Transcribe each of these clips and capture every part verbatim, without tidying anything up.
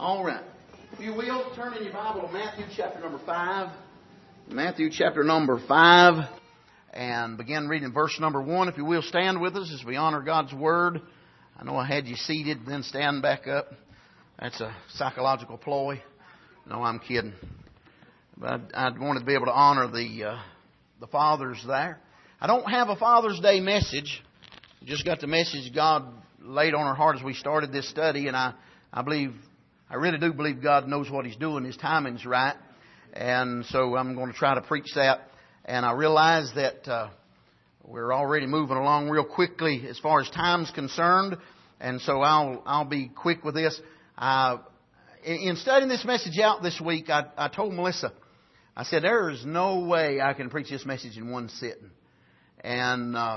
All right. If you will, turn in your Bible to Matthew chapter number five. Matthew chapter number five. And begin reading verse number one. If you will, stand with us as we honor God's Word. I know I had you seated, then stand back up. That's a psychological ploy. No, I'm kidding. But I, I wanted to be able to honor the uh, the fathers there. I don't have a Father's Day message. I just got the message God laid on our heart as we started this study, and I, I believe, I really do believe God knows what He's doing. His timing's right. And so I'm going to try to preach that. And I realize that uh, we're already moving along real quickly as far as time's concerned. And so I'll I'll be quick with this. Uh, in studying this message out this week, I, I told Melissa, I said, there is no way I can preach this message in one sitting. And uh,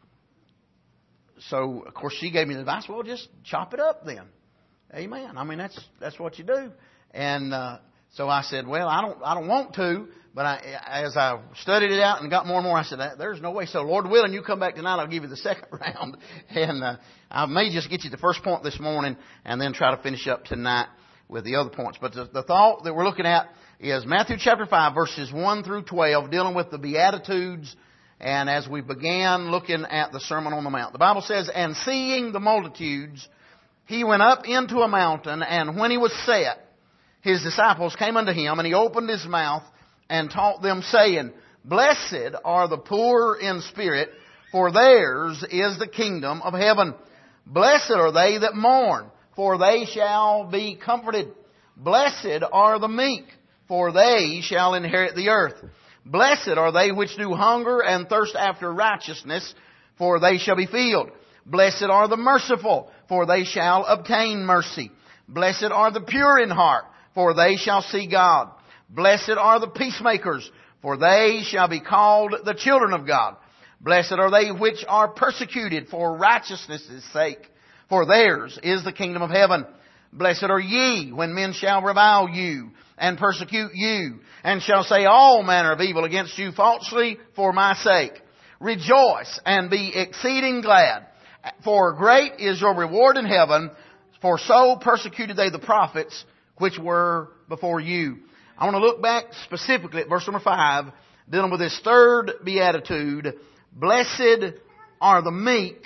so, of course, she gave me the advice, well, just chop it up then. Amen. I mean, that's that's what you do. And uh, so I said, well, I don't I don't want to. But I, as I studied it out and got more and more, I said, there's no way. So, Lord willing, you come back tonight, I'll give you the second round. And uh, I may just get you the first point this morning and then try to finish up tonight with the other points. But the, the thought that we're looking at is Matthew chapter five, verses one through twelve, dealing with the Beatitudes. And as we began looking at the Sermon on the Mount, the Bible says, and seeing the multitudes, he went up into a mountain, and when he was set, his disciples came unto him, and he opened his mouth and taught them, saying, blessed are the poor in spirit, for theirs is the kingdom of heaven. Blessed are they that mourn, for they shall be comforted. Blessed are the meek, for they shall inherit the earth. Blessed are they which do hunger and thirst after righteousness, for they shall be filled. Blessed are the merciful, for they shall obtain mercy. Blessed are the pure in heart, for they shall see God. Blessed are the peacemakers, for they shall be called the children of God. Blessed are they which are persecuted for righteousness' sake, for theirs is the kingdom of heaven. Blessed are ye when men shall revile you and persecute you, and shall say all manner of evil against you falsely for my sake. Rejoice and be exceeding glad, for great is your reward in heaven, for so persecuted they the prophets which were before you. I want to look back specifically at verse number five, dealing with this third beatitude. Blessed are the meek,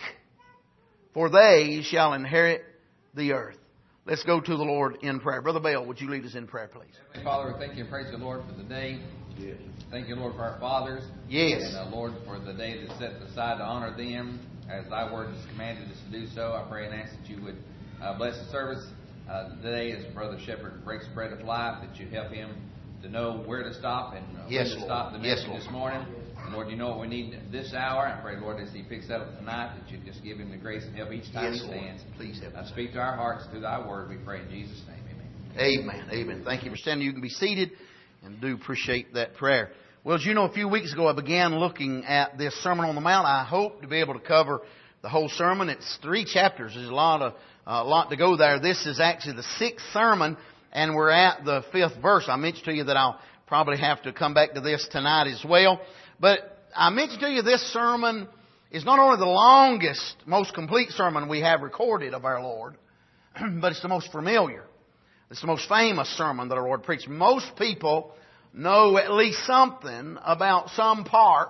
for they shall inherit the earth. Let's go to the Lord in prayer. Brother Bell, would you lead us in prayer, please? Heavenly Father, we thank you and praise the Lord for the day. Yes. Thank you, Lord, for our fathers. Yes. And, uh, Lord, for the day that's set aside to honor them. As thy word has commanded us to do so, I pray and ask that you would uh, bless the service uh, today as Brother Shepherd breaks bread of life, that you'd help him to know where to stop and uh, yes, when to Lord. stop the message yes, this morning. And Lord, you know what we need this hour. I pray, Lord, as he picks that up tonight, that you just give him the grace and help each time yes, he stands. Lord. Please help us. Uh, speak to our hearts through thy word, we pray in Jesus' name. Amen. Amen. Amen. Thank you for standing. You can be seated, and do appreciate that prayer. Well, as you know, a few weeks ago I began looking at this Sermon on the Mount. I hope to be able to cover the whole sermon. It's three chapters. There's a lot of a uh, lot to go there. This is actually the sixth sermon, and we're at the fifth verse. I mentioned to you that I'll probably have to come back to this tonight as well. But I mentioned to you this sermon is not only the longest, most complete sermon we have recorded of our Lord, but it's the most familiar. It's the most famous sermon that our Lord preached. Most people know at least something about some part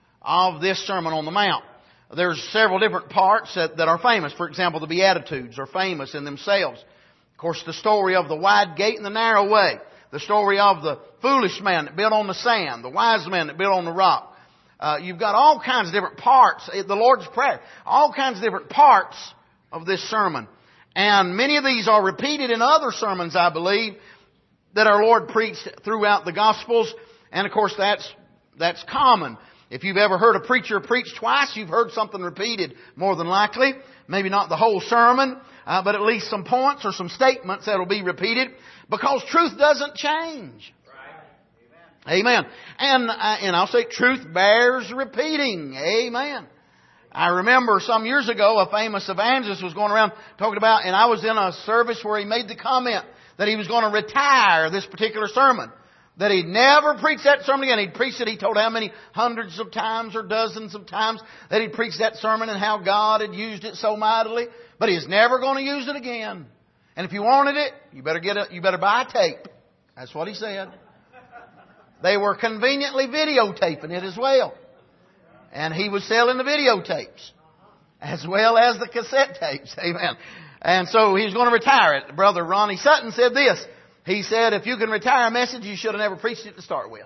of this Sermon on the Mount. There's several different parts that, that are famous. For example, the Beatitudes are famous in themselves. Of course, the story of the wide gate and the narrow way. The story of the foolish man that built on the sand. The wise man that built on the rock. Uh, you've got all kinds of different parts. The Lord's Prayer. All kinds of different parts of this sermon. And many of these are repeated in other sermons, I believe, that our Lord preached throughout the Gospels. And of course, that's that's common. If you've ever heard a preacher preach twice, you've heard something repeated more than likely. Maybe not the whole sermon, uh, but at least some points or some statements that will be repeated. Because truth doesn't change. Right. Amen. Amen. And, uh, and I'll say truth bears repeating. Amen. I remember some years ago a famous evangelist was going around talking about, and I was in a service where he made the comment that he was going to retire this particular sermon. That he'd never preach that sermon again. He'd preached it, he told how many hundreds of times or dozens of times that he'd preached that sermon and how God had used it so mightily. But he's never going to use it again. And And if you wanted it, you better get a, you better buy a tape. That's what he said. They were conveniently videotaping it as well. And he was selling the videotapes as well as the cassette tapes. Amen. And so he was going to retire it. Brother Ronnie Sutton said this. He said, if you can retire a message, you should have never preached it to start with.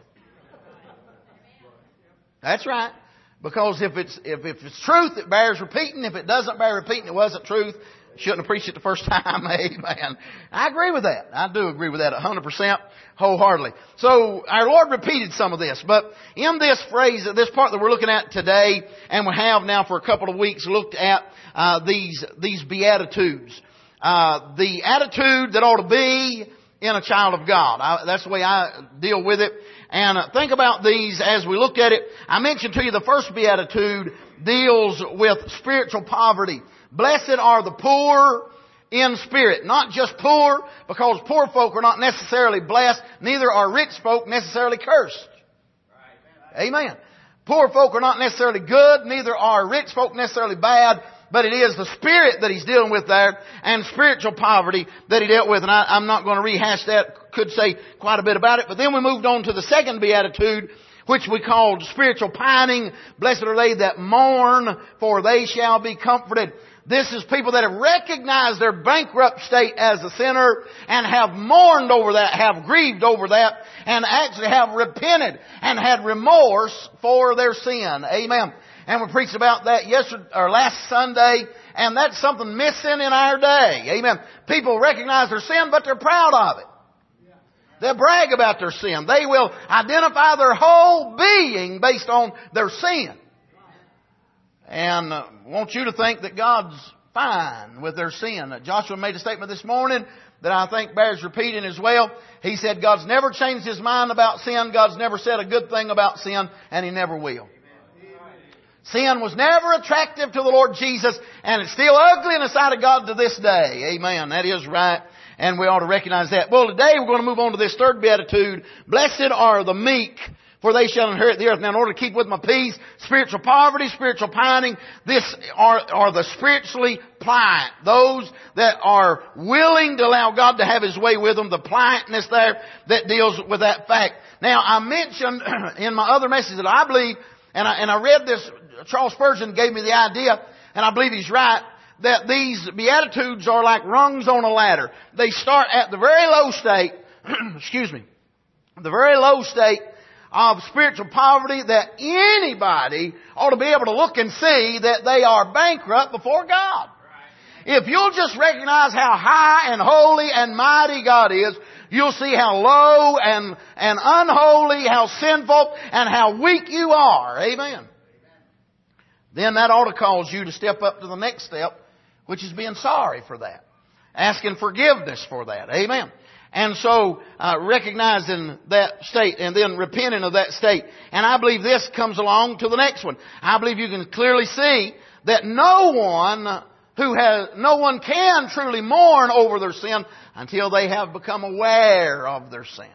That's right. Because if it's, if, if it's truth, it bears repeating. If it doesn't bear repeating, it wasn't truth. Shouldn't have preached it the first time. Amen. I agree with that. I do agree with that one hundred percent wholeheartedly. So our Lord repeated some of this. But in this phrase, this part that we're looking at today, and we have now for a couple of weeks looked at uh, these these Beatitudes. Uh, the attitude that ought to be in a child of God. I, that's the way I deal with it. And uh, think about these as we looked at it. I mentioned to you the first Beatitude deals with spiritual poverty. Blessed are the poor in spirit. Not just poor, because poor folk are not necessarily blessed. Neither are rich folk necessarily cursed. Amen. Poor folk are not necessarily good. Neither are rich folk necessarily bad. But it is the spirit that he's dealing with there, and spiritual poverty that he dealt with. And I, I'm not going to rehash that. Could say quite a bit about it. But then we moved on to the second Beatitude, which we called spiritual pining. Blessed are they that mourn, for they shall be comforted. This is people that have recognized their bankrupt state as a sinner and have mourned over that, have grieved over that, and actually have repented and had remorse for their sin. Amen. And we preached about that yesterday or last Sunday, and that's something missing in our day. Amen. People recognize their sin, but they're proud of it. They'll brag about their sin. They will identify their whole being based on their sin. And I want you to think that God's fine with their sin. Joshua made a statement this morning that I think bears repeating as well. He said God's never changed His mind about sin. God's never said a good thing about sin, and He never will. Sin was never attractive to the Lord Jesus, and it's still ugly in the sight of God to this day. Amen. That is right. And we ought to recognize that. Well, today we're going to move on to this third Beatitude. Blessed are the meek, for they shall inherit the earth. Now, in order to keep with my peace, spiritual poverty, spiritual pining, this are, are the spiritually pliant. Those that are willing to allow God to have His way with them. The pliantness there that deals with that fact. Now, I mentioned in my other message that I believe, and I, and I read this, Charles Spurgeon gave me the idea, and I believe he's right, that these Beatitudes are like rungs on a ladder. They start at the very low state, excuse me, the very low state of spiritual poverty that anybody ought to be able to look and see that they are bankrupt before God. If you'll just recognize how high and holy and mighty God is, you'll see how low and, and unholy, how sinful, and how weak you are. Amen. Then that ought to cause you to step up to the next step, which is being sorry for that. Asking forgiveness for that. Amen. And so, uh, recognizing that state and then repenting of that state. And I believe this comes along to the next one. I believe you can clearly see that no one who has, no one can truly mourn over their sin until they have become aware of their sin.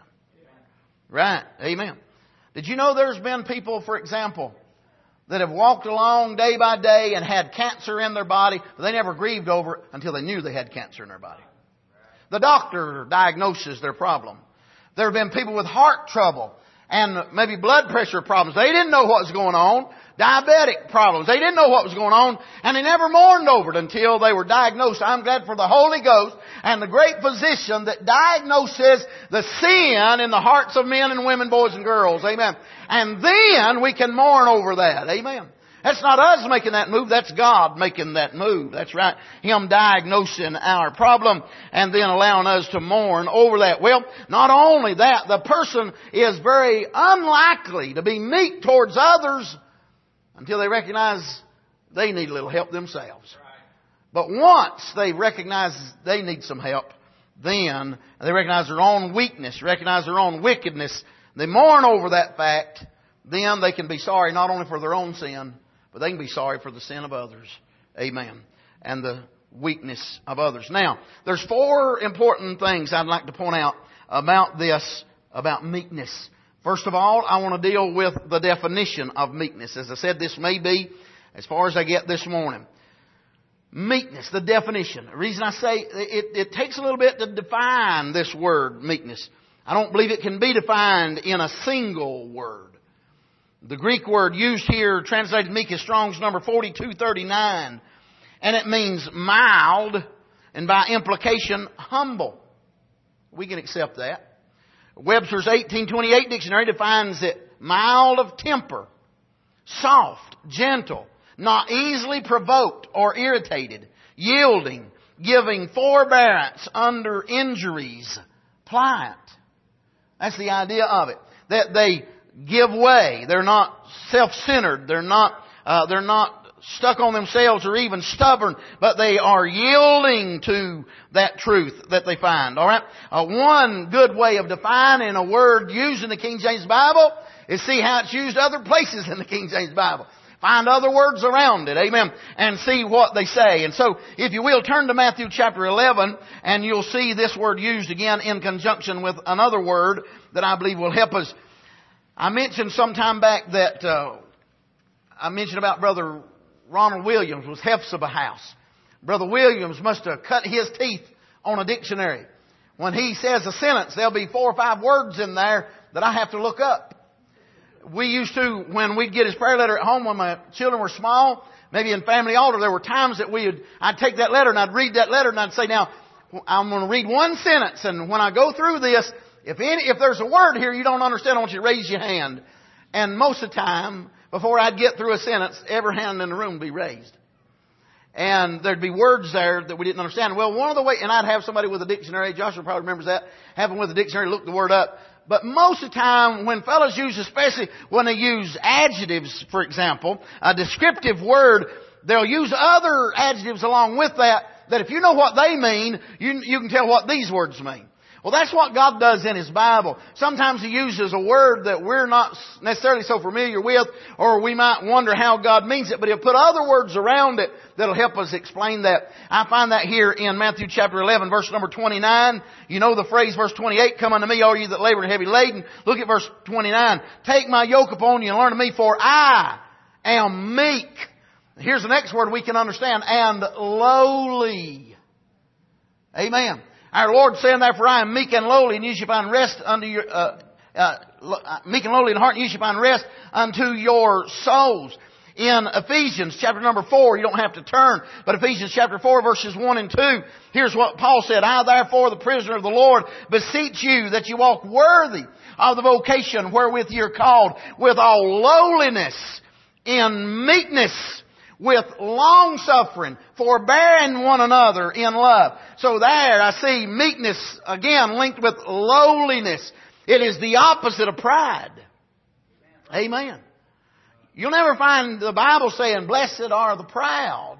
Right. Amen. Did you know there's been people, for example, that have walked along day by day and had cancer in their body, but they never grieved over it until they knew they had cancer in their body. The doctor diagnoses their problem. There have been people with heart trouble and maybe blood pressure problems. They didn't know what was going on. Diabetic problems. They didn't know what was going on, and they never mourned over it until they were diagnosed. I'm glad for the Holy Ghost and the great physician that diagnoses the sin in the hearts of men and women, boys and girls. Amen. And then we can mourn over that. Amen. That's not us making that move. That's God making that move. That's right. Him diagnosing our problem and then allowing us to mourn over that. Well, not only that, the person is very unlikely to be meek towards others until they recognize they need a little help themselves. But once they recognize they need some help, then they recognize their own weakness, recognize their own wickedness, they mourn over that fact, then they can be sorry not only for their own sin, but they can be sorry for the sin of others. Amen. And the weakness of others. Now, there's four important things I'd like to point out about this, about meekness. First of all, I want to deal with the definition of meekness. As I said, this may be as far as I get this morning. Meekness, the definition. The reason I say it, it takes a little bit to define this word, meekness. I don't believe it can be defined in a single word. The Greek word used here, translated meek, is Strong's number forty-two thirty-nine. And it means mild, and by implication, humble. We can accept that. Webster's eighteen twenty-eight dictionary defines it mild of temper, soft, gentle, not easily provoked or irritated, yielding, giving forbearance under injuries, pliant. That's the idea of it. That they give way. They're not self-centered. They're not, uh, they're not stuck on themselves or even stubborn, but they are yielding to that truth that they find. All right. Uh, one good way of defining a word used in the King James Bible is see how it's used other places in the King James Bible. Find other words around it. Amen. And see what they say. And so, if you will, turn to Matthew chapter eleven, and you'll see this word used again in conjunction with another word that I believe will help us. I mentioned some time back that uh, I mentioned about Brother Ronald Williams was Hephzibah House. Brother Williams must have cut his teeth on a dictionary. When he says a sentence, there'll be four or five words in there that I have to look up. We used to, when we'd get his prayer letter at home when my children were small, maybe in family altar, there were times that we would, I'd take that letter and I'd read that letter and I'd say, now, I'm going to read one sentence, and when I go through this, if any, if there's a word here you don't understand, I want you to raise your hand. And most of the time, before I'd get through a sentence, every hand in the room would be raised. And there'd be words there that we didn't understand. Well, one of the ways, and I'd have somebody with a dictionary, Joshua probably remembers that, having with a dictionary look the word up. But most of the time, when fellows use, especially when they use adjectives, for example, a descriptive word, they'll use other adjectives along with that, that if you know what they mean, you, you can tell what these words mean. Well, that's what God does in His Bible. Sometimes He uses a word that we're not necessarily so familiar with, or we might wonder how God means it, but He'll put other words around it that'll help us explain that. I find that here in Matthew chapter eleven, verse number twenty-nine. You know the phrase, verse twenty-eight, come unto me, all you that labor and heavy laden. Look at verse twenty-nine. Take my yoke upon you and learn of me, for I am meek. Here's the next word we can understand, and lowly. Amen. Our Lord saying, therefore I am meek and lowly, and you shall find rest unto your, uh, uh, meek and lowly in heart, and you shall find rest unto your souls. In Ephesians chapter number four, you don't have to turn, but Ephesians chapter four verses one and two, here's what Paul said, I therefore, the prisoner of the Lord, beseech you that you walk worthy of the vocation wherewith you're called, with all lowliness, in meekness, with long suffering, forbearing one another in love. So there I see meekness again linked with lowliness. It is the opposite of pride. Amen. You'll never find the Bible saying, blessed are the proud.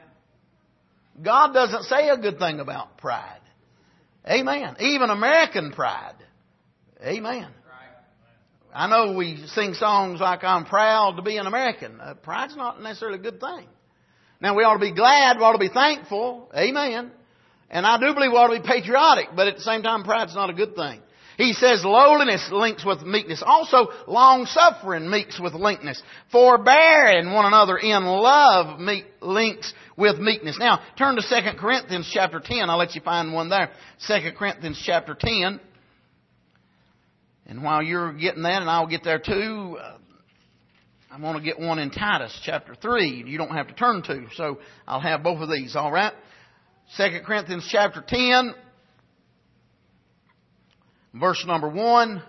God doesn't say a good thing about pride. Amen. Even American pride. Amen. I know we sing songs like I'm proud to be an American. Uh, pride's not necessarily a good thing. Now we ought to be glad, we ought to be thankful. Amen. And I do believe we ought to be patriotic, but at the same time pride's not a good thing. He says lowliness links with meekness. Also long suffering links with meekness. Forbearing one another in love meek, links with meekness. Now turn to Second Corinthians chapter ten. I'll let you find one there. Second Corinthians chapter ten. And while you're getting that, and I'll get there too, uh, I'm going to get one in Titus chapter three. You don't have to turn to, so I'll have both of these, all right? Second Corinthians chapter ten, verse number one.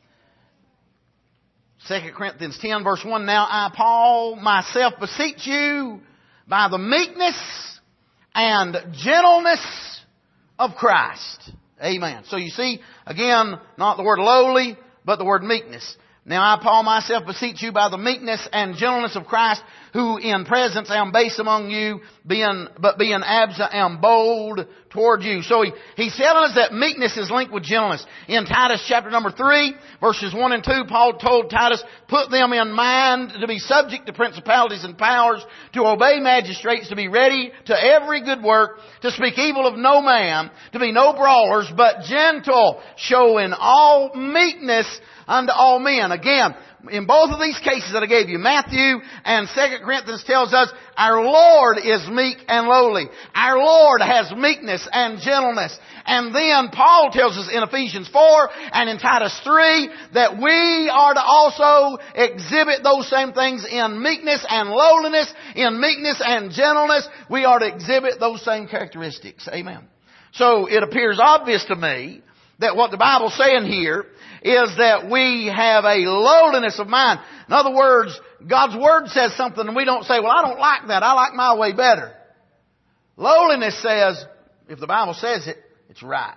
Second Corinthians ten, verse one. Now I, Paul, myself beseech you by the meekness and gentleness of Christ. Amen. So you see, again, not the word lowly, but the word meekness. Now I, Paul, myself beseech you by the meekness and gentleness of Christ, who in presence am base among you, being, but being absent am bold toward you. So he, he's telling us that meekness is linked with gentleness. In Titus chapter number three, verses one and two, Paul told Titus, put them in mind to be subject to principalities and powers, to obey magistrates, to be ready to every good work, to speak evil of no man, to be no brawlers, but gentle, showing all meekness unto all men. Again, in both of these cases that I gave you, Matthew and Second Corinthians tells us our Lord is meek and lowly. Our Lord has meekness and gentleness. And then Paul tells us in Ephesians four and in Titus three that we are to also exhibit those same things in meekness and lowliness, in meekness and gentleness. We are to exhibit those same characteristics. Amen. So it appears obvious to me that what the Bible's saying here is that we have a lowliness of mind. In other words, God's Word says something and we don't say, well, I don't like that. I like my way better. Lowliness says, if the Bible says it, it's right.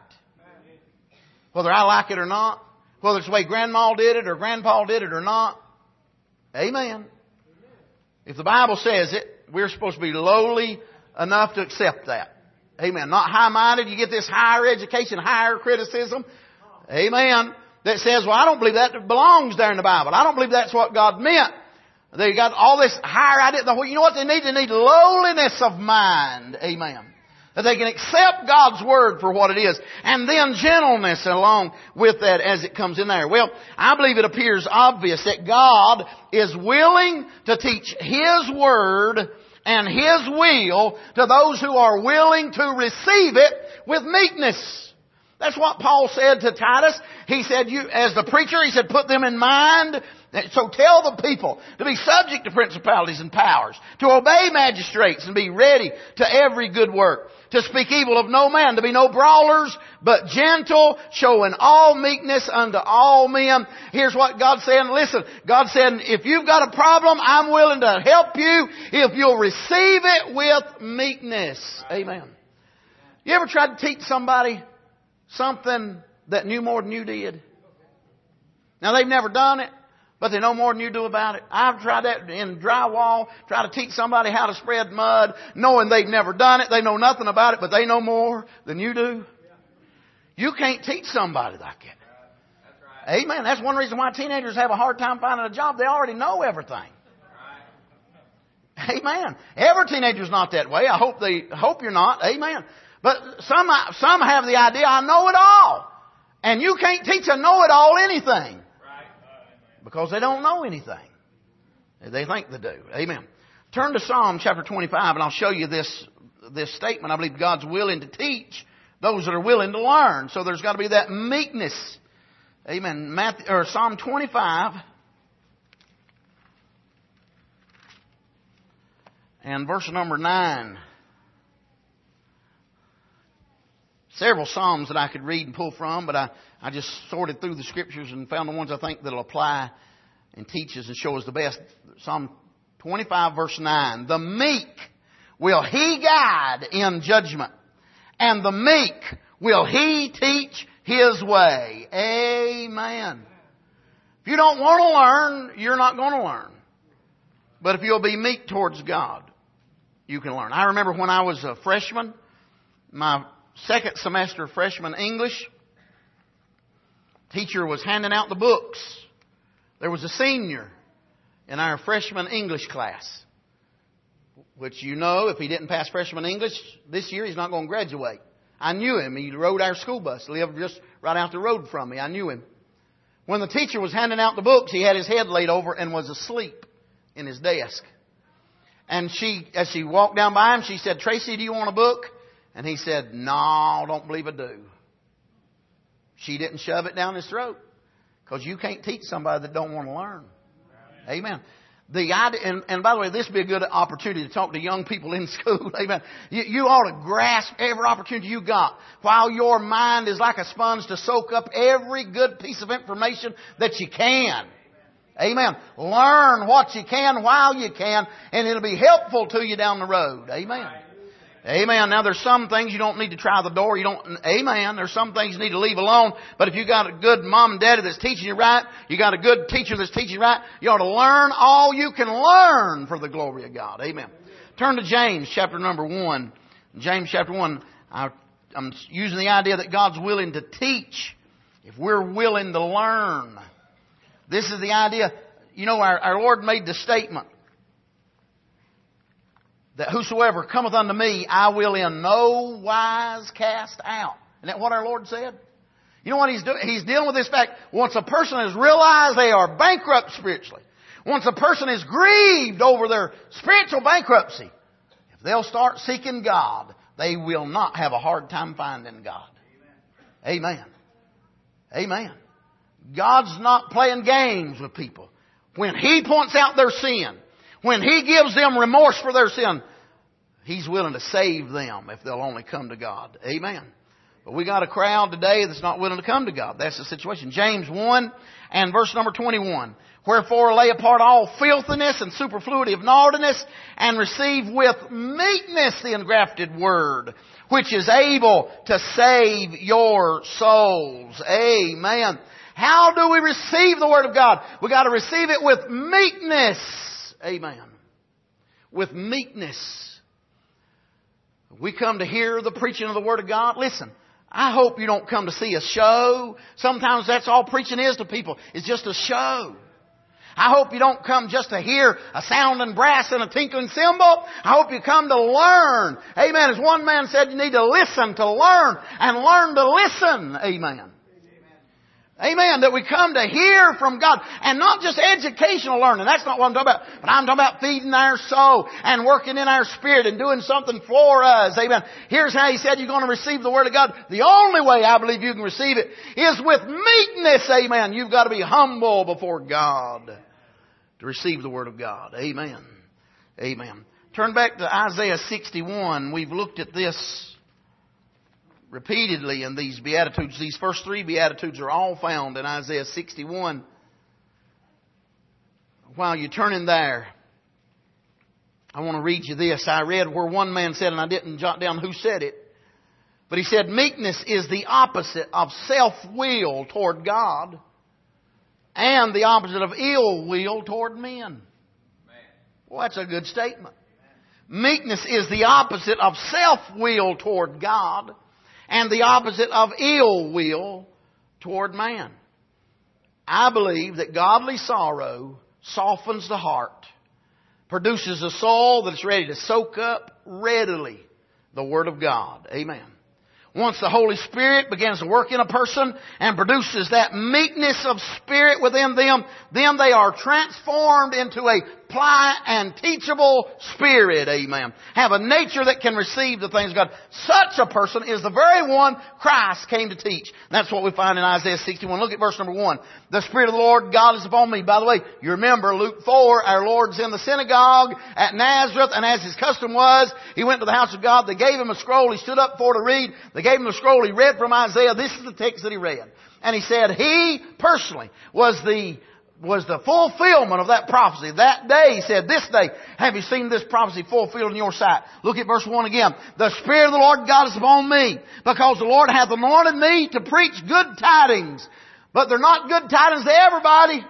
Whether I like it or not, whether it's the way Grandma did it or Grandpa did it or not. Amen. If the Bible says it, we're supposed to be lowly enough to accept that. Amen. Not high-minded. You get this higher education, higher criticism. Amen. That says, well, I don't believe that belongs there in the Bible. I don't believe that's what God meant. They got all this higher idea. You know what they need? They need lowliness of mind. Amen. That they can accept God's Word for what it is. And then gentleness along with that as it comes in there. Well, I believe it appears obvious that God is willing to teach His Word and His will to those who are willing to receive it with meekness. That's what Paul said to Titus. He said, you, as the preacher, he said, put them in mind. So tell the people to be subject to principalities and powers, to obey magistrates and be ready to every good work, to speak evil of no man, to be no brawlers, but gentle, showing all meekness unto all men. Here's what God's saying. Listen, God said, if you've got a problem, I'm willing to help you if you'll receive it with meekness. Amen. You ever tried to teach somebody something that knew more than you did? Now they've never done it, but they know more than you do about it. I've tried that in drywall, try to teach somebody how to spread mud, knowing they've never done it. They know nothing about it, but they know more than you do. You can't teach somebody like that. That's right. Amen. That's one reason why teenagers have a hard time finding a job. They already know everything. Right. Amen. Every teenager's not that way. I hope they hope you're not. Amen. But some some have the idea, I know it all. And you can't teach a know-it-all anything. Because they don't know anything. They think they do. Amen. Turn to Psalm chapter twenty-five and I'll show you this, this statement. I believe God's willing to teach those that are willing to learn. So there's got to be that meekness. Amen. Matthew, or Psalm twenty-five and verse number nine. Several Psalms that I could read and pull from, but I, I just sorted through the Scriptures and found the ones I think that will apply and teach us and show us the best. Psalm twenty-five verse nine. The meek will He guide in judgment, and the meek will He teach His way. Amen. If you don't want to learn, you're not going to learn. But if you'll be meek towards God, you can learn. I remember when I was a freshman, my second semester freshman English, teacher was handing out the books. There was a senior in our freshman English class, which you know, if he didn't pass freshman English this year, he's not going to graduate. I knew him. He rode our school bus, lived just right out the road from me. I knew him. When the teacher was handing out the books, he had his head laid over and was asleep in his desk. And she, as she walked down by him, she said, "Tracy, do you want a book?" And he said, "No, don't believe I do." She didn't shove it down his throat. Because you can't teach somebody that don't want to learn. Amen. The idea, and, and by the way, this would be a good opportunity to talk to young people in school. Amen. You, you ought to grasp every opportunity you got while your mind is like a sponge to soak up every good piece of information that you can. Amen. Learn what you can while you can, and it'll be helpful to you down the road. Amen. Amen. Now there's some things you don't need to try the door. You don't, amen. There's some things you need to leave alone. But if you got a good mom and daddy that's teaching you right, you got a good teacher that's teaching you right, you ought to learn all you can learn for the glory of God. Amen. Turn to James chapter number one. James chapter one. I, I'm using the idea that God's willing to teach if we're willing to learn. This is the idea. You know, our, our Lord made the statement that whosoever cometh unto me, I will in no wise cast out. Isn't that what our Lord said? You know what he's doing? He's dealing with this fact. Once a person has realized they are bankrupt spiritually, once a person is grieved over their spiritual bankruptcy, if they'll start seeking God, they will not have a hard time finding God. Amen. Amen. God's not playing games with people. When He points out their sin, when He gives them remorse for their sin, He's willing to save them if they'll only come to God. Amen. But we got a crowd today that's not willing to come to God. That's the situation. James one and verse number twenty-one. Wherefore lay apart all filthiness and superfluity of naughtiness, and receive with meekness the engrafted word, which is able to save your souls. Amen. How do we receive the Word of God? We got to receive it with meekness. Amen. With meekness. We come to hear the preaching of the Word of God. Listen, I hope you don't come to see a show. Sometimes that's all preaching is to people. It's just a show. I hope you don't come just to hear a sounding brass and a tinkling cymbal. I hope you come to learn. Amen. As one man said, you need to listen to learn and learn to listen. Amen. Amen. That we come to hear from God. And not just educational learning. That's not what I'm talking about. But I'm talking about feeding our soul and working in our spirit and doing something for us. Amen. Here's how He said you're going to receive the Word of God. The only way I believe you can receive it is with meekness. Amen. You've got to be humble before God to receive the Word of God. Amen. Amen. Turn back to Isaiah sixty-one. We've looked at this repeatedly in these Beatitudes. These first three Beatitudes are all found in Isaiah sixty-one. While you're turning there, I want to read you this. I read where one man said, and I didn't jot down who said it, but he said, meekness is the opposite of self-will toward God and the opposite of ill will toward men. Well, that's a good statement. Meekness is the opposite of self-will toward God and the opposite of ill will toward man. I believe that godly sorrow softens the heart, produces a soul that's ready to soak up readily the Word of God. Amen. Once the Holy Spirit begins to work in a person and produces that meekness of spirit within them, then they are transformed into a pliant and teachable spirit. Amen. Have a nature that can receive the things of God. Such a person is the very one Christ came to teach. That's what we find in Isaiah sixty-one. Look at verse number one. The Spirit of the Lord God is upon me. By the way, you remember Luke four, our Lord's in the synagogue at Nazareth, and as His custom was, He went to the house of God. They gave Him a scroll. He stood up for to read. They gave Him the scroll. He read from Isaiah. This is the text that He read. And He said He personally was the was the fulfillment of that prophecy. That day, He said, this day, have you seen this prophecy fulfilled in your sight? Look at verse one again. The Spirit of the Lord God is upon me, because the Lord hath anointed me to preach good tidings. But they're not good tidings to everybody.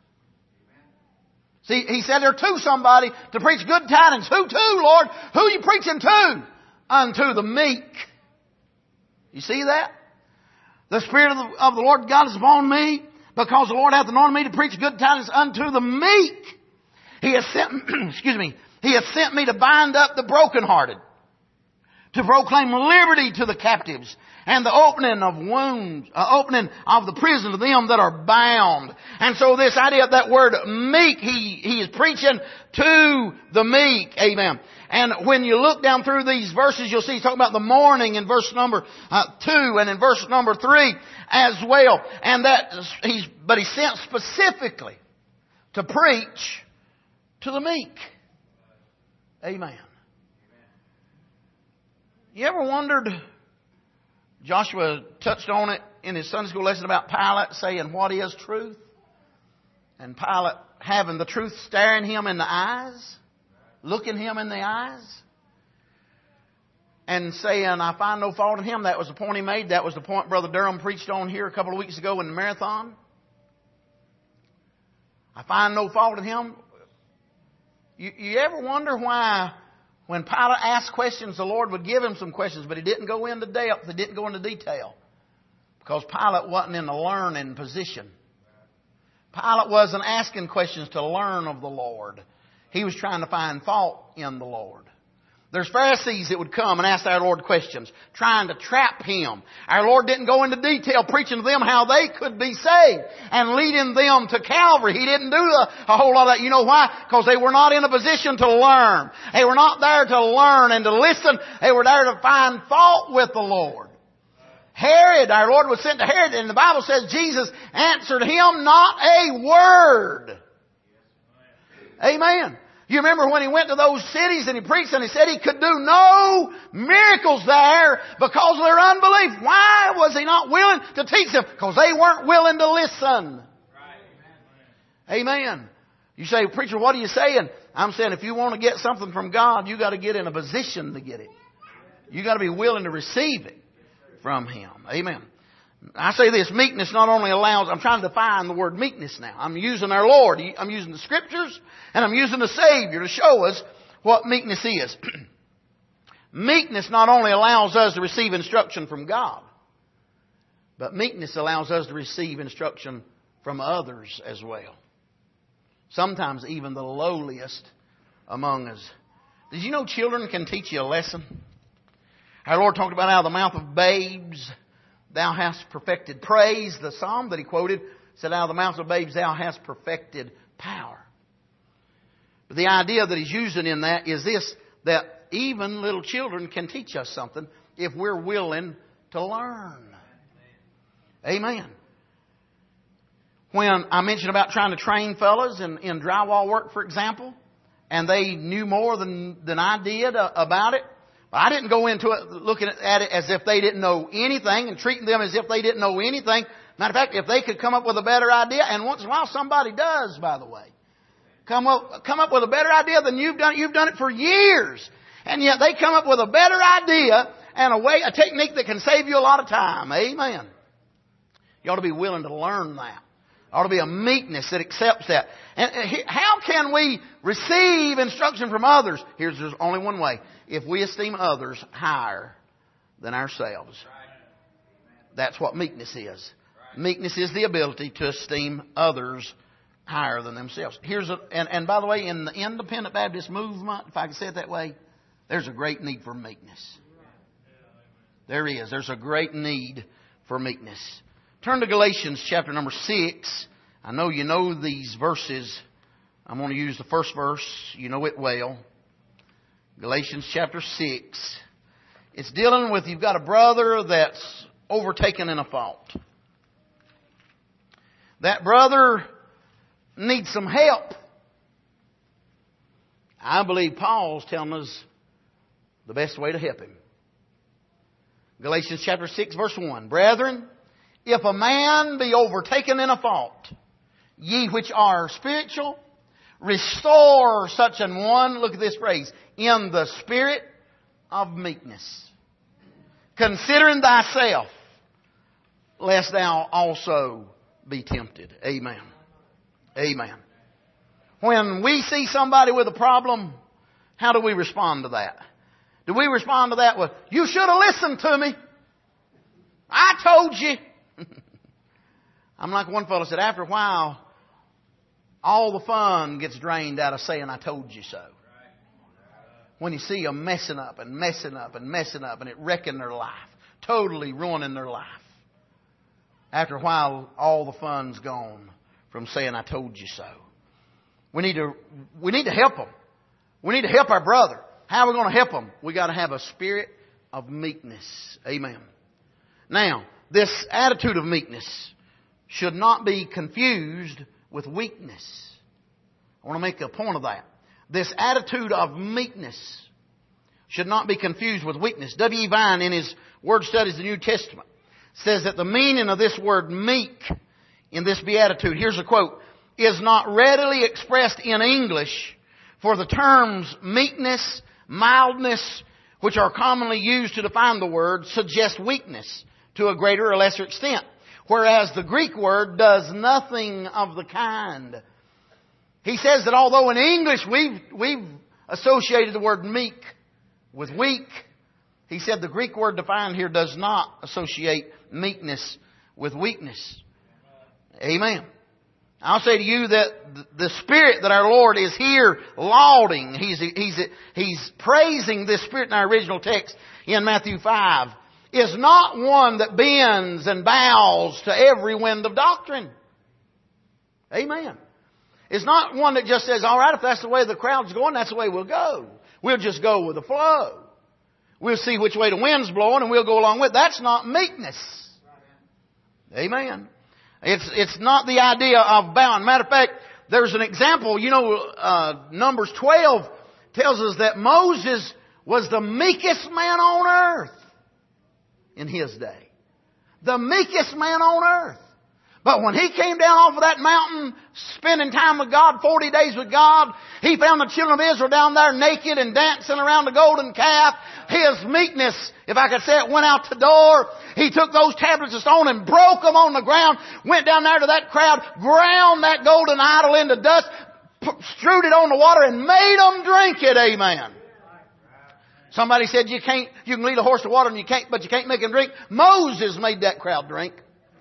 See, He said they're to somebody to preach good tidings. Who to, Lord? Who are you preaching to? Unto the meek. You see that? The Spirit of the, of the Lord God is upon me, because the Lord hath anointed me to preach good tidings unto the meek. He has sent, excuse me, He hath sent me to bind up the brokenhearted, to proclaim liberty to the captives, and the opening of wounds, uh, opening of the prison to them that are bound. And so this idea of that word meek, he, he is preaching to the meek. Amen. And when you look down through these verses, you'll see he's talking about the mourning in verse number uh, two and in verse number three as well. And that he's, but he's sent specifically to preach to the meek. Amen. You ever wondered, Joshua touched on it in his Sunday school lesson about Pilate saying, what is truth? And Pilate having the truth staring him in the eyes, looking him in the eyes, and saying, I find no fault in him. That was the point he made. That was the point Brother Durham preached on here a couple of weeks ago in the marathon. I find no fault in him. You, you ever wonder why when Pilate asked questions, the Lord would give him some questions, but He didn't go into depth, He didn't go into detail? Because Pilate wasn't in a learning position. Pilate wasn't asking questions to learn of the Lord. He was trying to find fault in the Lord. There's Pharisees that would come and ask our Lord questions, trying to trap Him. Our Lord didn't go into detail preaching to them how they could be saved and leading them to Calvary. He didn't do a, a whole lot of that. You know why? Because they were not in a position to learn. They were not there to learn and to listen. They were there to find fault with the Lord. Herod, our Lord was sent to Herod, and the Bible says Jesus answered him not a word. Amen. You remember when He went to those cities and He preached and He said He could do no miracles there because of their unbelief. Why was He not willing to teach them? Because they weren't willing to listen. Amen. You say, preacher, what are you saying? I'm saying if you want to get something from God, you got to get in a position to get it. You got to be willing to receive it from Him. Amen. I say this, meekness not only allows, I'm trying to define the word meekness now. I'm using our Lord. I'm using the Scriptures and I'm using the Savior to show us what meekness is. Meekness not only allows us to receive instruction from God, but meekness allows us to receive instruction from others as well. Sometimes even the lowliest among us. Did you know children can teach you a lesson? Our Lord talked about out of the mouth of babes Thou hast perfected praise. The psalm that He quoted said, out of the mouth of babes Thou hast perfected power. But the idea that He's using in that is this, that even little children can teach us something if we're willing to learn. Amen. When I mentioned about trying to train fellas in, in drywall work, for example, and they knew more than, than I did about it, I didn't go into it looking at it as if they didn't know anything and treating them as if they didn't know anything. Matter of fact, if they could come up with a better idea, and once in a while somebody does, by the way, come up, come up with a better idea than you've done. You've done it for years. And yet they come up with a better idea and a way, a technique that can save you a lot of time. Amen. You ought to be willing to learn that. There ought to be a meekness that accepts that. And how can we receive instruction from others? Here's there's only one way. If we esteem others higher than ourselves. That's what meekness is. Meekness is the ability to esteem others higher than themselves. Here's a, and, and by the way, in the Independent Baptist movement, if I can say it that way, there's a great need for meekness. There is. There's a great need for meekness. Turn to Galatians chapter number six. I know you know these verses. I'm going to use the first verse. You know it well. Galatians chapter six. It's dealing with, you've got a brother that's overtaken in a fault. That brother needs some help. I believe Paul's telling us the best way to help him. Galatians chapter six verse one. Brethren, if a man be overtaken in a fault, ye which are spiritual, restore such an one, look at this phrase, in the spirit of meekness, considering thyself, lest thou also be tempted. Amen. Amen. When we see somebody with a problem, how do we respond to that? Do we respond to that with, you should have listened to me. I told you. I'm like one fellow said, after a while, all the fun gets drained out of saying, I told you so. When you see them messing up and messing up and messing up and it wrecking their life, totally ruining their life. After a while, all the fun's gone from saying, I told you so. We need to, we need to help them. We need to help our brother. How are we going to help them? We got to have a spirit of meekness. Amen. Now, this attitude of meekness should not be confused with weakness. I want to make a point of that. This attitude of meekness should not be confused with weakness. W E Vine, in his Word Studies of the New Testament, says that the meaning of this word meek in this beatitude, here's a quote, is not readily expressed in English, for the terms meekness, mildness, which are commonly used to define the word, suggest weakness to a greater or lesser extent. Whereas the Greek word does nothing of the kind. He says that although in English we've, we've associated the word meek with weak, he said the Greek word defined here does not associate meekness with weakness. Amen. I'll say to you that the Spirit that our Lord is here lauding, He's, He's, He's praising this Spirit in our original text in Matthew five, is not one that bends and bows to every wind of doctrine. Amen. It's not one that just says, all right, if that's the way the crowd's going, that's the way we'll go. We'll just go with the flow. We'll see which way the wind's blowing and we'll go along with it. That's not meekness. Amen. It's, it's not the idea of bowing. Matter of fact, there's an example, you know, uh, Numbers twelve tells us that Moses was the meekest man on earth in his day. The meekest man on earth. But when he came down off of that mountain, spending time with God, forty days with God, he found the children of Israel down there naked and dancing around the golden calf. His meekness, if I could say it, went out the door. He took those tablets of stone and broke them on the ground, went down there to that crowd, ground that golden idol into dust, strewed it on the water and made them drink it. Amen. Somebody said you can't, you can lead a horse to water and you can't, but you can't make him drink. Moses made that crowd drink.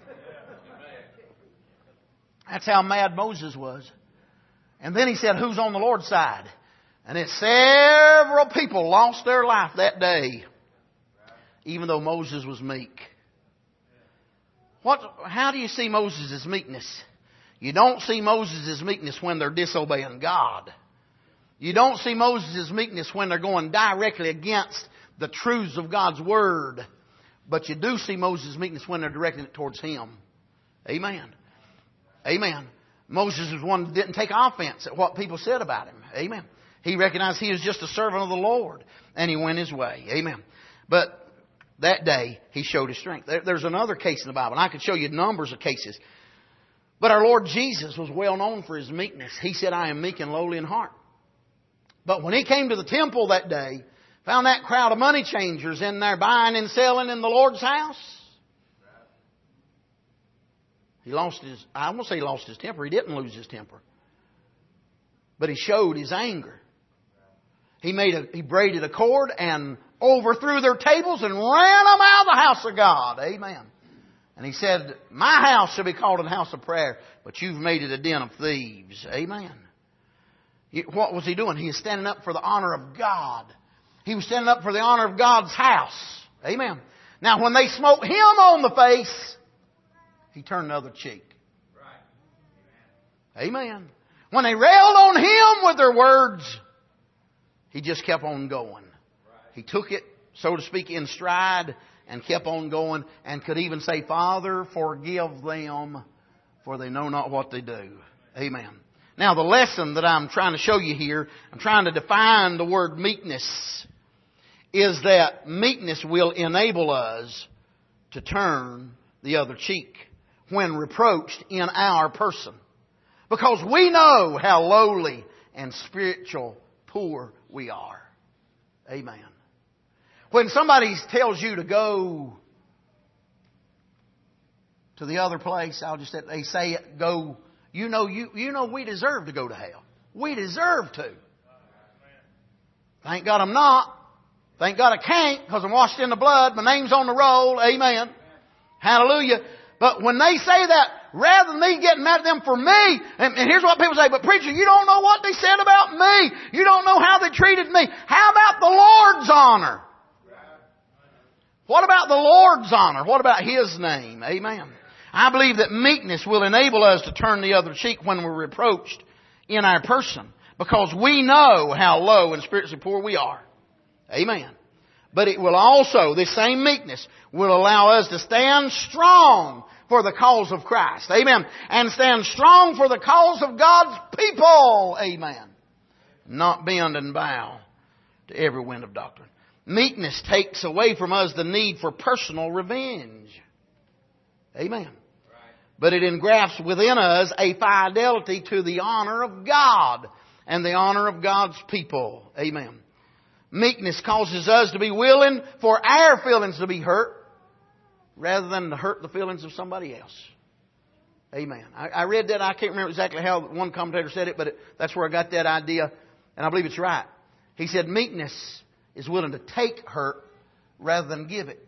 That's how mad Moses was. And then he said, who's on the Lord's side? And it several people lost their life that day, even though Moses was meek. What? How do you see Moses' meekness? You don't see Moses' meekness when they're disobeying God. You don't see Moses' meekness when they're going directly against the truths of God's Word. But you do see Moses' meekness when they're directing it towards Him. Amen. Amen. Moses was one that didn't take offense at what people said about him. Amen. He recognized he was just a servant of the Lord. And he went his way. Amen. But that day, he showed his strength. There, there's another case in the Bible. And I could show you numbers of cases. But our Lord Jesus was well known for His meekness. He said, I am meek and lowly in heart. But when He came to the temple that day, found that crowd of money changers in there buying and selling in the Lord's house. He lost his, I won't say he lost his temper. He didn't lose his temper. But he showed his anger. He made a, he braided a cord and overthrew their tables and ran them out of the house of God. Amen. And he said, my house shall be called a house of prayer, but you've made it a den of thieves. Amen. What was he doing? He was standing up for the honor of God. He was standing up for the honor of God's house. Amen. Now when they smote him on the face, he turned the other cheek. Amen. When they railed on him with their words, he just kept on going. He took it, so to speak, in stride and kept on going and could even say, Father, forgive them, for they know not what they do. Amen. Now the lesson that I'm trying to show you here, I'm trying to define the word meekness, is that meekness will enable us to turn the other cheek when reproached in our person. Because we know how lowly and spiritual poor we are. Amen. When somebody tells you to go to the other place, I'll just say, they say it, go, you know, you, you know we deserve to go to hell. We deserve to. Thank God I'm not. Thank God I can't, because I'm washed in the blood. My name's on the roll. Amen. Hallelujah. But when they say that, rather than me getting mad at them for me, and, and here's what people say, but preacher, you don't know what they said about me. You don't know how they treated me. How about the Lord's honor? What about the Lord's honor? What about His name? Amen. I believe that meekness will enable us to turn the other cheek when we're reproached in our person, because we know how low and spiritually poor we are. Amen. But it will also, this same meekness, will allow us to stand strong for the cause of Christ. Amen. And stand strong for the cause of God's people. Amen. Not bend and bow to every wind of doctrine. Meekness takes away from us the need for personal revenge. Amen. But it engrafts within us a fidelity to the honor of God and the honor of God's people. Amen. Meekness causes us to be willing for our feelings to be hurt rather than to hurt the feelings of somebody else. Amen. I, I read that. I can't remember exactly how one commentator said it, but it, that's where I got that idea. And I believe it's right. He said meekness is willing to take hurt rather than give it.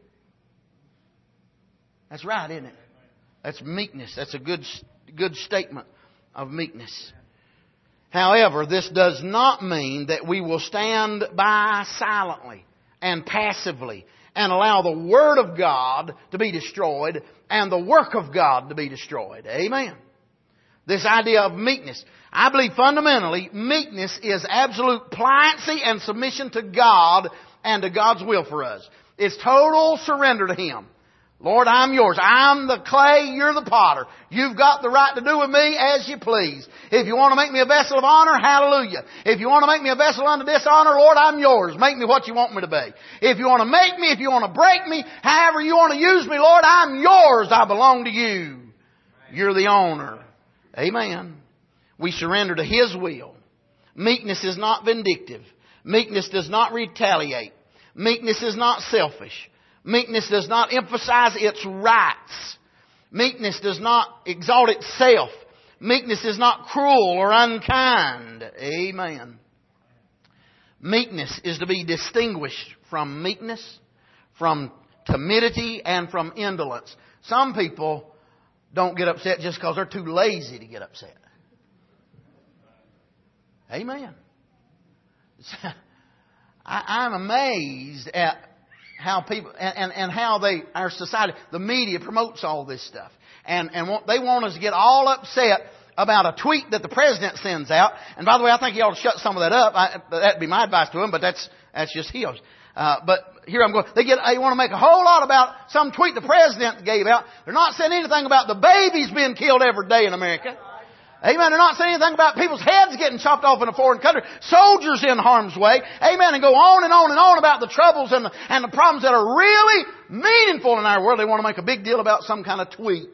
That's right, isn't it? That's meekness. That's a good, good statement of meekness. However, this does not mean that we will stand by silently and passively and allow the Word of God to be destroyed and the work of God to be destroyed. Amen. This idea of meekness. I believe fundamentally meekness is absolute pliancy and submission to God and to God's will for us. It's total surrender to Him. Lord, I'm yours. I'm the clay, you're the potter. You've got the right to do with me as you please. If you want to make me a vessel of honor, hallelujah. If you want to make me a vessel unto dishonor, Lord, I'm yours. Make me what you want me to be. If you want to make me, if you want to break me, however you want to use me, Lord, I'm yours. I belong to you. You're the owner. Amen. We surrender to His will. Meekness is not vindictive. Meekness does not retaliate. Meekness is not selfish. Meekness does not emphasize its rights. Meekness does not exalt itself. Meekness is not cruel or unkind. Amen. Meekness is to be distinguished from meekness, from timidity, and from indolence. Some people don't get upset just because they're too lazy to get upset. Amen. I, I'm amazed at how people, and, and, and how they, our society, the media promotes all this stuff. And, and want, they want us to get all upset about a tweet that the President sends out. And by the way, I think he ought to shut some of that up. I, that'd be my advice to him, but that's, that's just his. Uh, but here I'm going, they get, they want to make a whole lot about some tweet the President gave out. They're not saying anything about the babies being killed every day in America. Amen. They're not saying anything about people's heads getting chopped off in a foreign country, soldiers in harm's way. Amen. And go on and on and on about the troubles and the, and the problems that are really meaningful in our world. They want to make a big deal about some kind of tweet.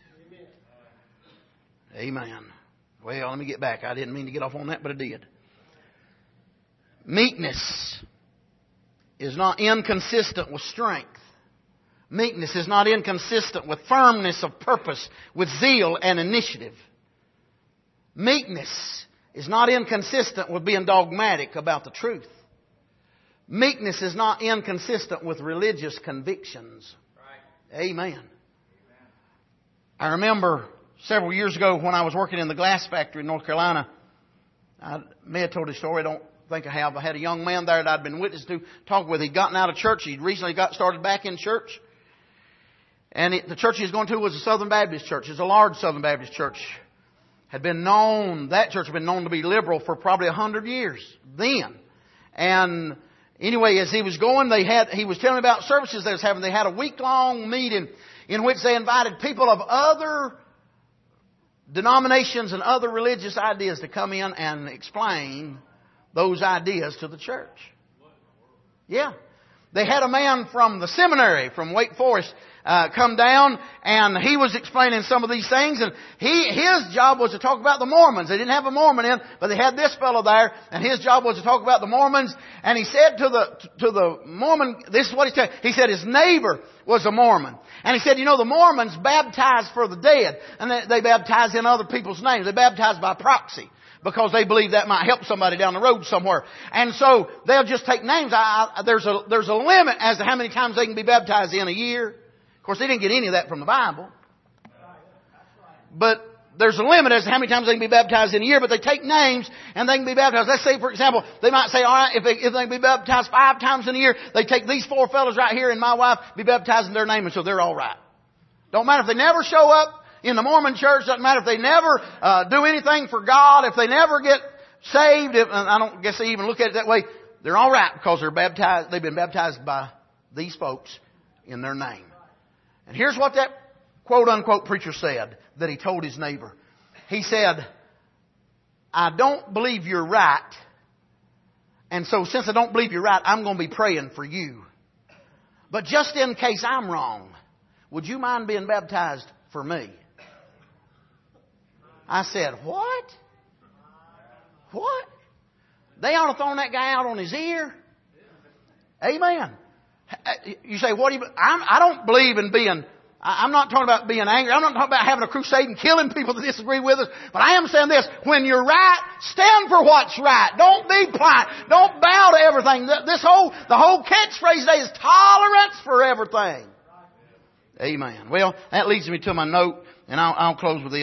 Amen. Amen. Well, let me get back. I didn't mean to get off on that, but I did. Meekness is not inconsistent with strength. Meekness is not inconsistent with firmness of purpose, with zeal and initiative. Meekness is not inconsistent with being dogmatic about the truth. Meekness is not inconsistent with religious convictions. Right. Amen. Amen. I remember several years ago when I was working in the glass factory in North Carolina. I may have told the story. I don't think I have. I had a young man there that I'd been witness to, talk with. He'd gotten out of church. He'd recently got started back in church. And it, the church he was going to was a Southern Baptist church. It was a large Southern Baptist church. Had been known, that church had been known to be liberal for probably a hundred years then. And anyway, as he was going, they had, he was telling me about services they was having. They had a week-long meeting in which they invited people of other denominations and other religious ideas to come in and explain those ideas to the church. Yeah. They had a man from the seminary, from Wake Forest, uh, come down, and he was explaining some of these things, and he, his job was to talk about the Mormons. They didn't have a Mormon in, but they had this fellow there, and his job was to talk about the Mormons, and he said to the, to the Mormon, this is what he said, he said his neighbor was a Mormon. And he said, you know, the Mormons baptize for the dead, and they, they baptize in other people's names. They baptize by proxy, because they believe that might help somebody down the road somewhere. And so they'll just take names. I, I, there's a there's a limit as to how many times they can be baptized in a year. Of course, they didn't get any of that from the Bible. But there's a limit as to how many times they can be baptized in a year. But they take names and they can be baptized. Let's say, for example, they might say, all right, if they, if they can be baptized five times in a year, they take these four fellows right here and my wife, be baptized in their name, and so they're all right. Don't matter if they never show up in the Mormon church. Doesn't matter if they never uh, do anything for God. If they never get saved, if, and I don't guess they even look at it that way. They're all right because they're baptized. They've been baptized by these folks in their name. And here's what that quote unquote preacher said that he told his neighbor. He said, "I don't believe you're right, and so since I don't believe you're right, I'm going to be praying for you. But just in case I'm wrong, would you mind being baptized for me?" I said, what? What? They ought to throw that guy out on his ear. Amen. You say, what do you, I'm, I don't believe in being, I'm not talking about being angry. I'm not talking about having a crusade and killing people that disagree with us. But I am saying this, when you're right, stand for what's right. Don't be pliant. Don't bow to everything. This whole, the whole catchphrase today is tolerance for everything. Amen. Well, that leads me to my note, and I'll, I'll close with this.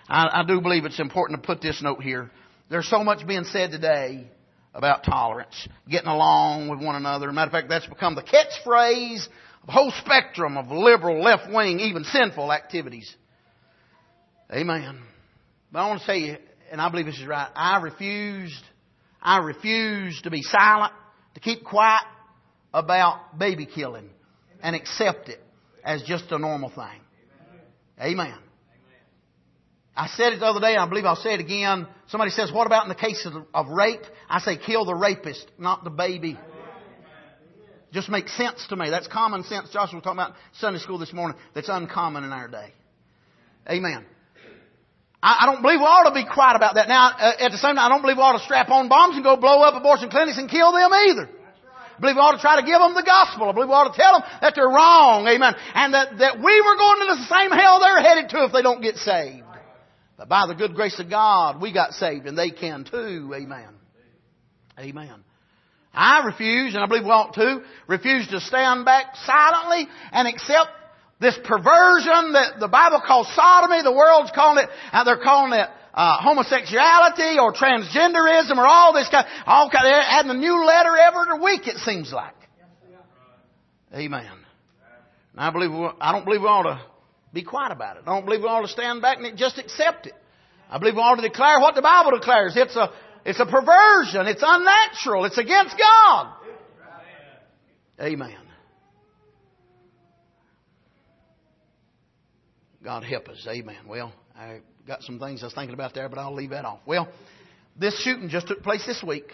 I, I do believe it's important to put this note here. There's so much being said today about tolerance, getting along with one another. Matter of fact, that's become the catchphrase of a whole spectrum of liberal, left-wing, even sinful activities. Amen. But I want to tell you, and I believe this is right, I refused, I refused to be silent, to keep quiet about baby killing and accept it as just a normal thing. Amen. I said it the other day, and I believe I'll say it again. Somebody says, what about in the case of, of rape? I say, kill the rapist, not the baby. Just makes sense to me. That's common sense. Joshua was talking about Sunday school this morning. That's uncommon in our day. Amen. I, I don't believe we ought to be quiet about that. Now, uh, at the same time, I don't believe we ought to strap on bombs and go blow up abortion clinics and kill them either. I believe we ought to try to give them the gospel. I believe we ought to tell them that they're wrong. Amen. And that, that we were going to the same hell they're headed to if they don't get saved. But by the good grace of God, we got saved, and they can too. Amen. Amen. I refuse, and I believe we ought to, refuse to stand back silently and accept this perversion that the Bible calls sodomy. The world's calling it, uh, they're calling it uh, homosexuality or transgenderism or all this kind, all kind. They're adding a new letter every week, it seems like. Amen. And I believe we, I don't believe we ought to be quiet about it. I don't believe we ought to stand back and just accept it. I believe we ought to declare what the Bible declares. It's a, it's a perversion. It's unnatural. It's against God. Amen. God help us. Amen. Well, I got some things I was thinking about there, but I'll leave that off. Well, this shooting just took place this week.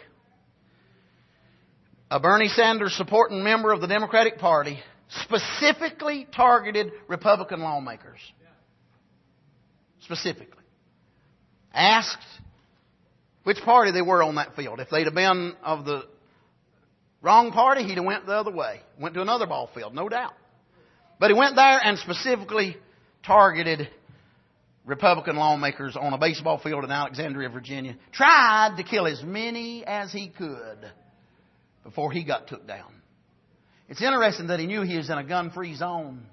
A Bernie Sanders supporting member of the Democratic Party specifically targeted Republican lawmakers. Specifically. Asked which party they were on that field. If they'd have been of the wrong party, he'd have went the other way. Went to another ball field, no doubt. But he went there and specifically targeted Republican lawmakers on a baseball field in Alexandria, Virginia. Tried to kill as many as he could before he got took down. It's interesting that he knew he was in a gun-free zone.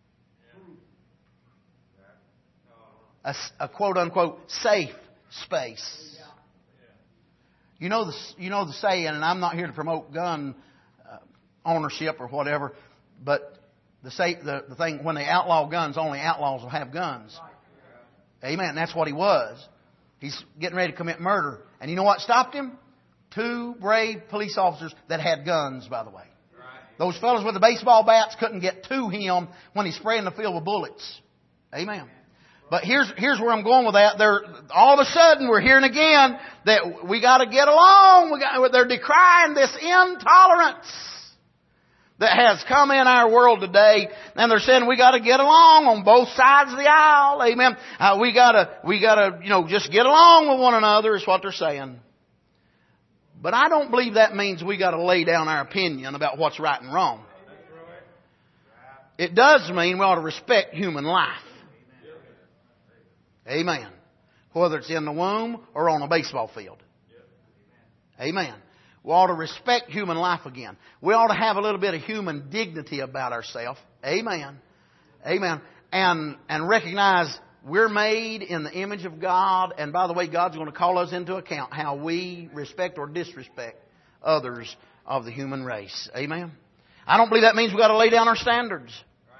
A, a quote-unquote safe space. You know the you know the saying, and I'm not here to promote gun uh, ownership or whatever, but the say the, the thing when they outlaw guns, only outlaws will have guns. Amen. That's what he was. He's getting ready to commit murder, and you know what stopped him? Two brave police officers that had guns, by the way. Those fellows with the baseball bats couldn't get to him when he's spraying the field with bullets. Amen. But here's here's where I'm going with that. They're, all of a sudden, we're hearing again that we got to get along. We got, they're decrying this intolerance that has come in our world today, and they're saying we got to get along on both sides of the aisle. Amen. Uh, we got to we got to you know just get along with one another is what they're saying. But I don't believe that means we got to lay down our opinion about what's right and wrong. It does mean we ought to respect human life. Amen. Whether it's in the womb or on a baseball field. Amen. We ought to respect human life again. We ought to have a little bit of human dignity about ourselves. Amen. Amen. And, and recognize we're made in the image of God. And by the way, God's going to call us into account how we respect or disrespect others of the human race. Amen. I don't believe that means we've got to lay down our standards.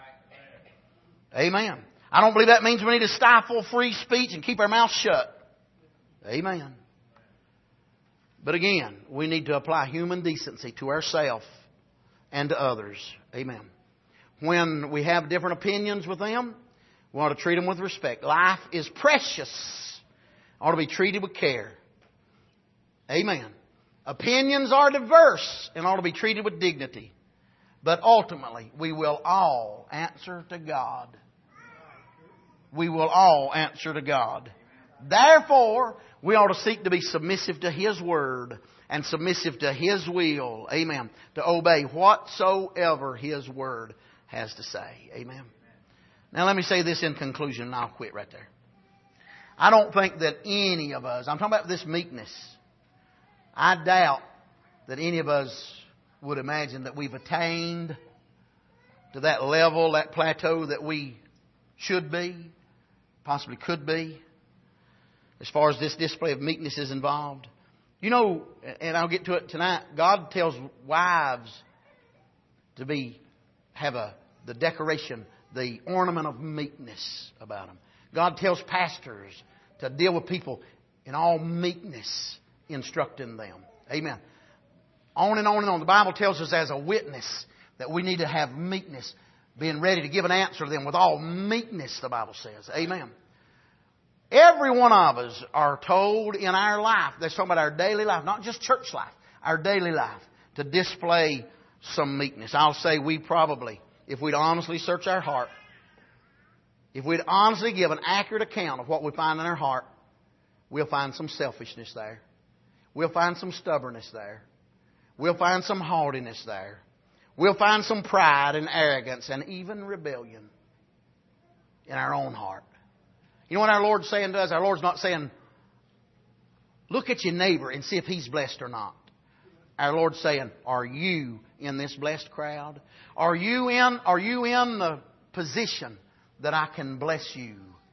Amen. I don't believe that means we need to stifle free speech and keep our mouths shut. Amen. But again, we need to apply human decency to ourselves and to others. Amen. When we have different opinions with them, we ought to treat them with respect. Life is precious. Ought to be treated with care. Amen. Opinions are diverse and ought to be treated with dignity. But ultimately, we will all answer to God. We will all answer to God. Therefore, we ought to seek to be submissive to His Word and submissive to His will. Amen. To obey whatsoever His Word has to say. Amen. Now let me say this in conclusion and I'll quit right there. I don't think that any of us, I'm talking about this meekness, I doubt that any of us would imagine that we've attained to that level, that plateau that we should be, possibly could be. as far as this display of meekness is involved. You know, and I'll get to it tonight, God tells wives to be have a the decoration, the ornament of meekness about them. God tells pastors to deal with people in all meekness, instructing them. Amen. On and on and on. The Bible tells us as a witness that we need to have meekness, being ready to give an answer to them with all meekness, the Bible says. Amen. Every one of us are told in our life, that's talking about our daily life, not just church life, our daily life, to display some meekness. I'll say we probably, if we'd honestly search our heart, if we'd honestly give an accurate account of what we find in our heart, we'll find some selfishness there. We'll find some stubbornness there. We'll find some haughtiness there. We'll find some pride and arrogance and even rebellion in our own heart. You know what our Lord's saying to us? Our Lord's not saying, look at your neighbor and see if he's blessed or not. Our Lord's saying, are you in this blessed crowd? Are you in, are you in the position that I can bless you?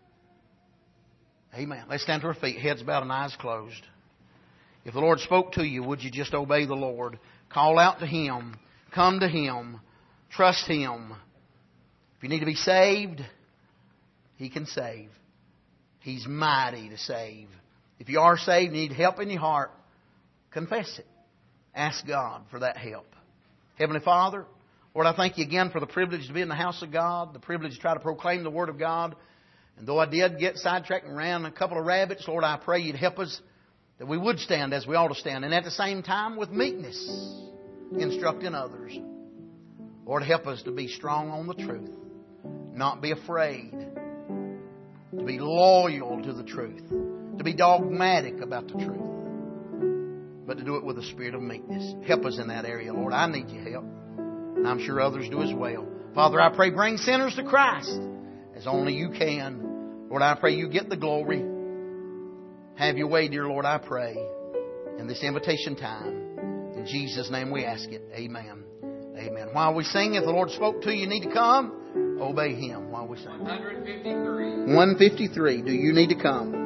Amen. Let's stand to our feet, heads bowed and eyes closed. If the Lord spoke to you, would you just obey the Lord? Call out to Him. Come to Him. Trust Him. If you need to be saved, He can save. He's mighty to save. If you are saved, need help in your heart, confess it. Ask God for that help. Heavenly Father, Lord, I thank You again for the privilege to be in the house of God, the privilege to try to proclaim the Word of God. And though I did get sidetracked and ran a couple of rabbits, Lord, I pray You'd help us that we would stand as we ought to stand. And at the same time, with meekness, instructing others. Lord, help us to be strong on the truth. Not be afraid. To be loyal to the truth. To be dogmatic about the truth. But to do it with a spirit of meekness. Help us in that area, Lord. I need Your help. And I'm sure others do as well. Father, I pray bring sinners to Christ as only You can. Lord, I pray You get the glory. Have Your way, dear Lord, I pray, in this invitation time. In Jesus' name we ask it. Amen. Amen. While we sing, if the Lord spoke to you, you need to come, obey Him while we sing. one fifty-three. one fifty-three. Do you need to come?